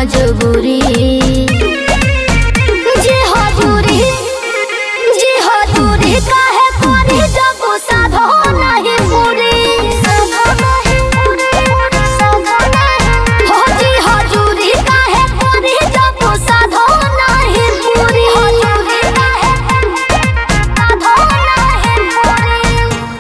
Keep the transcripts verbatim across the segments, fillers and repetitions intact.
मजबूरी। जी हजूरी जी हजूरी काहे करी जब साधो नहीं पूरी। हो जी हजूरी काहे करी जब साधो नहीं पूरी। हजूरी काहे साधो नहीं पूरी।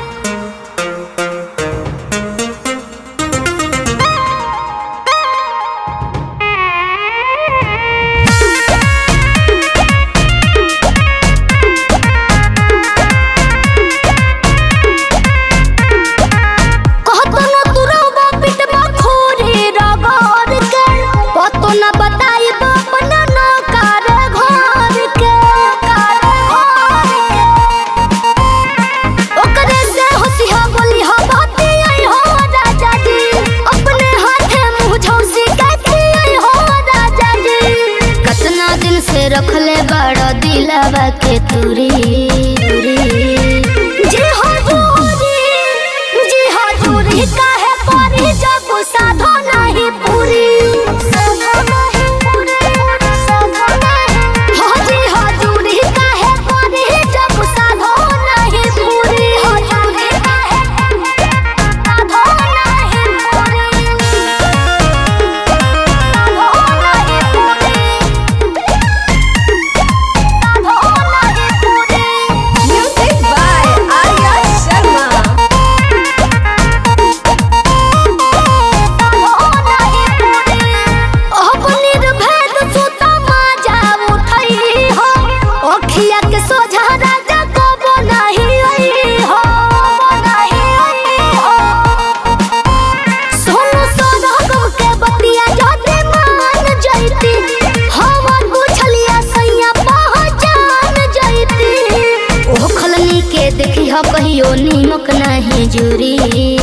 रखले बड़ा दिलावा के तुरी तुरी। जी हजूरी जी हजूरी काहे करी जब साधो नहीं पूरी। हो जी हजूरी काहे करी जब साधो नहीं पूरी। हजूरी काहे साधो नहीं पूरी। साधो नहीं पूरी। Music by Arya Sharma. के सोझा राजा कबो नहीं आई हो। सोनू सोना गम के बतिया जाते मान जैती। हमर बुझलिया सैया पहचान जैती। ओ खलनी के देखी ह कहियो नीमक नहीं जुरी।